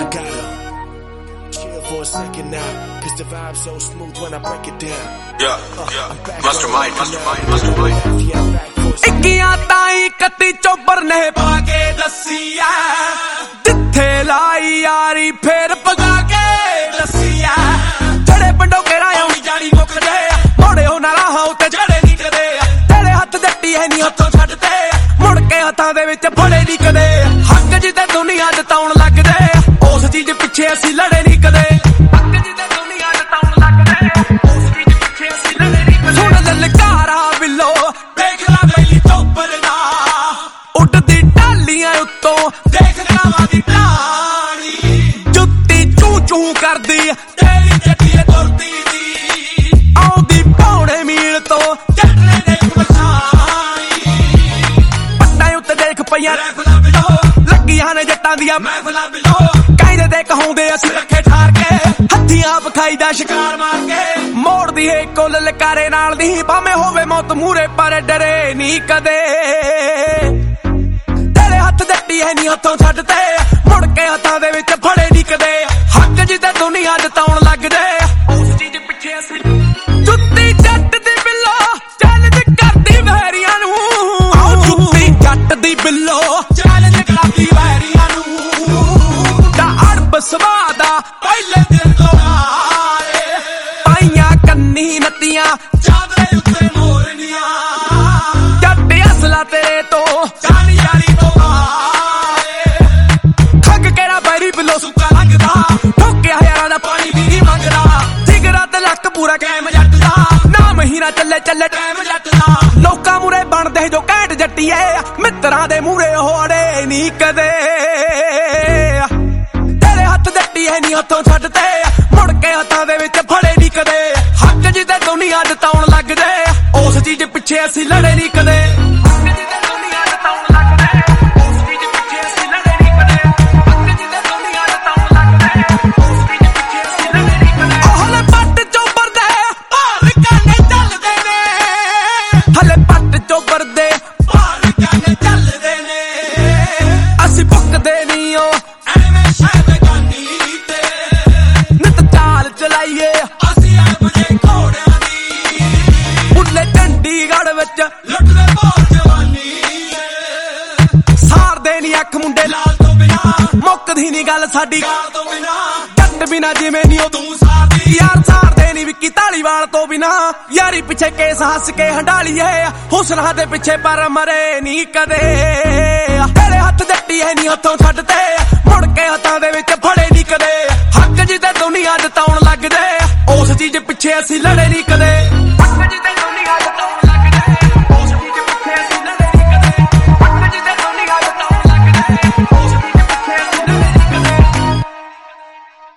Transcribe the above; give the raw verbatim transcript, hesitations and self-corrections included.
I gotta chill for a second now, cause the vibe's so smooth when I break it down. Yeah, yeah, mastermind, mastermind, mastermind. ਇੱਕੀਆਂ ਤਾਈ ਕੱਤੀ ਚੋਬਰ ਨੇ ਪਾ ਕੇ ਦੱਸੀਆ, ਜਿੱਥੇ ਲਾਈ ਯਾਰੀ ਫੇਰ ਪਗਾ ਕੇ ਦੱਸੀਆ। ਜਿਹੜੇ ਪਿੰਡੋਂ ਕਿਹੜਾ ਆਉਣੀ ਜਾਣੀ ਮੁੱਕਦੇ, ਮੋੜੇ ਉਹ ਨਾ ਰਾਹਾਂ ਉੱਤੇ ਜਿਹੜੇ ਨੀ ਕਦੇ। ਤੇਰੇ ਹੱਥ ਜੱਟੀ ਹੈ ਨੀ ਹੱਥੋਂ ਛੱਡਦੇ, ਮੁੜ ਕੇ ਹੱਥਾਂ ਦੇ ਵਿੱਚ ਫੜੇ ਨੀ ਕਦੇ। ਹੱਕ ਜਿੱਤੇ ਦੁਨੀਆ ਜਤਾਉਣ ਲੱਗਦੇ, ਉਸ ਚੀਜ਼ ਪਿੱਛੇ ਅਸੀਂ ਲੜੇ ਨੀ ਕਦੇ। ਹੱਕ ਜਿੱਤੇ ਦੁਨੀਆ ਜਤਾਉਣ ਲੱਗਦੇ, ਉਸ ਚੀਜ਼ ਪਿੱਛੇ ਅਸੀਂ ਲੜੇ ਨੀ ਕਦੇ। ਸੁਣ ਲਲਕਾਰਾ ਬਿੱਲੋ ਦੇਖ ਲਾ ਬੈਲੀ ਚੋਬਰ ਦਾ, ਉੱਡਦੀ ਢਾਲੀਆਂ ਉੱਤੋਂ ਦੇਖ ਗਾਵਾਂ ਦੀ ਢਾਣੀ। ਜੁੱਤੀ ਚੂ ਚੂ ਕਰਦੀ ਤੇਰੀ ਜੱਟੀ ਤੁਰਦੀ ਦੀ, ਆਉਂਦੀ ਪੌਣੇ ਮੀਲ ਤੋਂ ਚੱਟਣੇ ਦੇ ਪਛਾਣੀ। ਪੱਟਾਂ ਉੱਤੇ ਦੇਖ ਪਈਆਂ ਰੈਫਲਾਂ ਬਿਲੋ, ਲੱਗੀਆਂ ਨੇ ਜੱਟਾਂ ਦੀਆਂ ਮਹਿਫਲਾਂ ਬਿਲੋ। ਕਾਇਦੇ ਤੇ ਕਹਾਉਂਦੇ ਅਸੀਂ ਰੱਖੇ ਠਾਰ ਕੇ, ਹੱਥੀਆਂ ਵਿਖਾਈ ਦਾ ਸ਼ਿਕਾਰ ਮਾਰ ਕੇ। ਮੋੜਦੀ ਏ ਕੁੱਲ ਲਕਾਰੇ ਨਾਲ ਦੀ, ਭਾਵੇਂ ਹੋਵੇ ਮੌਤ ਮੂਰੇ ਪਰ ਡਰੇ ਨੀ ਕਦੇ। ਤੇਰੇ ਹੱਥ ਜੱਟੀ ਹੈ ਨੀ ਹੱਥੋਂ ਛੱਡਦੇ, ਮੁੜ ਕੇ ਹੱਥਾਂ ਦੇ ਵਿੱਚ ਫੜੇ ਨੀ ਕਦੇ। ਹੱਕ ਜਿੱਤੇ ਦੁਨੀਆ ਜਤਾਉਣ ਲੱਗਦੇ, ਉਸ ਚੀਜ਼ ਪਿੱਛੇ ਅਸੀਂ। ਜੁੱਤੀ ਜੱਟ ਦੀ ਬਿੱਲੋ ਚੈਲੰਜ ਕਰਦੀ ਵੈਰੀਆਂ ਨੂੰ, ਜੁੱਤੀ ਜੱਟ ਦੀ ਬਿੱਲੋ ਚੈਲੰਜ ਕਰਦੀ ਵੈਰੀਆਂ ਨੂੰ। ਦਾ ਅੜਬ ਸਵਾਦਾ ਪਹਿਲੇ ਦਿਨ ਤੋਂ ਆਏ, ਪਾਈਆਂ ਕੰਨੀ ਨੱਤੀਆਂ ਚਾਦਰੇ ਉੱਤੇ ਮੋਰਨੀਆਂ। ਜੱਟ ਅਸਲਾ ਤੇਰੇ ਤੋਂ ਜਾਣੀ ਯਾਰੀ ਤੋਂ ਆਏ, ਖੱਗ ਕਿਹੜਾ ਬੈਰੀ ਬਿੱਲੋ ਸੁੱਕਾ ਲੰਘਦਾ, ਠੋਕਿਆ ਯਾਰਾਂ ਦਾ ਪਾਣੀ ਵੀ ਨਹੀਂ ਮੰਗਦਾ। ਜਿਗਰਾ ਤੇ ਲੱਕ ਪੂਰਾ ਕੈਮ ਜੱਟ ਦਾ, ਨਾ ਮਹੀਨਾ ਚੱਲੇ ਚੱਲੇ ਟਾਈਮ ਜੱਟ ਦਾ। ਲੋਕਾਂ ਮੂਰੇ ਬਣਦੇ ਜੋ ਘੈਂਟ ਜੱਟੀਏ, ਮਿੱਤਰਾਂ ਦੇ ਮੂਰੇ ਉਹ ਅੜੇ ਨੀ ਕਦੇ। ਤੇਰੇ ਹੱਥ ਜੱਟੀ ਹੈ ਨੀ ਹੱਥੋਂ ਛੱਡਦੇ, ਮੁੜ ਕੇ ਹੱਥਾਂ ਦੇ ਵਿੱਚ ਫੜੇ ਨੀ ਕਦੇ। ਹੱਕ ਜਿੱਤੇ ਦੁਨੀਆ ਜਤਾਉਣ ਲੱਗਦੇ, ਉਸ ਚੀਜ਼ ਪਿੱਛੇ ਅਸੀਂ ਲੜੇ ਨੀ ਕਦੇ। ਹੱਕ ਜਿੱਤੇ ਦੁਨੀਆ ਜਤਾਉਣ ਲੱਗਦੇ, ਉਸ ਚੀਜ਼ ਪਿੱਛੇ ਅਸੀਂ ਲੜੇ ਨੀ ਕਦੇ। ਹੱਕ ਜਿੱਤੇ ਦੁਨੀਆ ਜਤਾਉਣ ਲੱਗਦੇ, ਉਸ ਚੀਜ਼ ਪਿੱਛੇ ਅਸੀਂ ਲੜੇ ਨੀ ਕਦੇ। ਉਹ ਹਲੇ ਪੱਟ ਚੋਬਰ ਦੇ ਭਾਰ ਕਾਨੇ ਚੱਲਦੇ ਨੇ, ਹਲੇ ਪੱਟ ਚੋਬਰ ਦੇ ਭਾਰ ਕਾਨੇ ਚੱਲਦੇ ਨੇ। ਅਸੀਂ ਭੁੱਕਦੇ ਨੀ ਓ ਐਵੇਂ ਸ਼ੈਤਾਨੀ ਤੇ, ਨਿਤ ਚਾਲ ਚਲਾਈਏ ਅਸੀਂ ਐ ਬੁਝੇ ਘੋੜਿਆਂ ਦੀ। ਉੱਲੇ ਚੰਡੀਗੜ੍ਹ ਵਿੱਚ ਲੁੱਟਦੇ ਭੋਰ ਜਵਾਨੀ, ਸਾਰਦੇ ਨੀ ਅੱਖ ਮੁੰਡੇ ਲਾਲ ਤੋਂ ਬਿਨਾ, ਮੁੱਕਦੀ ਨੀ ਗੱਲ ਸਾਡੀ ਗਾਲ ਤੋਂ ਬਿਨਾ। ਜੱਟ ਬਿਨਾ ਜਿਵੇਂ ਨੀ ਉਹ ਤੂੰ ਸਾਰਦੀ, ਯਾਰ ਸਾਰਦੇ ਨੀ ਵਿੱਕੀ ਧਾਲੀਵਾਲ ਤੋਂ ਬਿਨਾ। ਯਾਰੀ ਪਿੱਛੇ ਕੇਸ ਹੱਸ ਕੇ ਹੰਡਾਲੀਏ, ਹੁਸਨਾਂ ਦੇ ਪਿੱਛੇ ਪਰ ਮਰੇ ਨੀ ਕਦੇ। ਤੇਰੇ ਹੱਥ ਜੱਟੀ ਹੈ ਨੀ ਹੱਥੋਂ ਛੱਡਦੇ, ਮੁੜ ਕੇ ਹੱਥਾਂ ਦੇ ਵਿੱਚ ਫੜੇ ਨੀ ਕਦੇ। ਹੱਕ ਜਿੱਤੇ ਦੁਨੀਆ ਜਤਾਉਣ ਲੱਗਦੇ, ਉਸ ਚੀਜ਼ ਪਿੱਛੇ ਅਸੀਂ ਲੜੇ ਨੀ ਕਦੇ।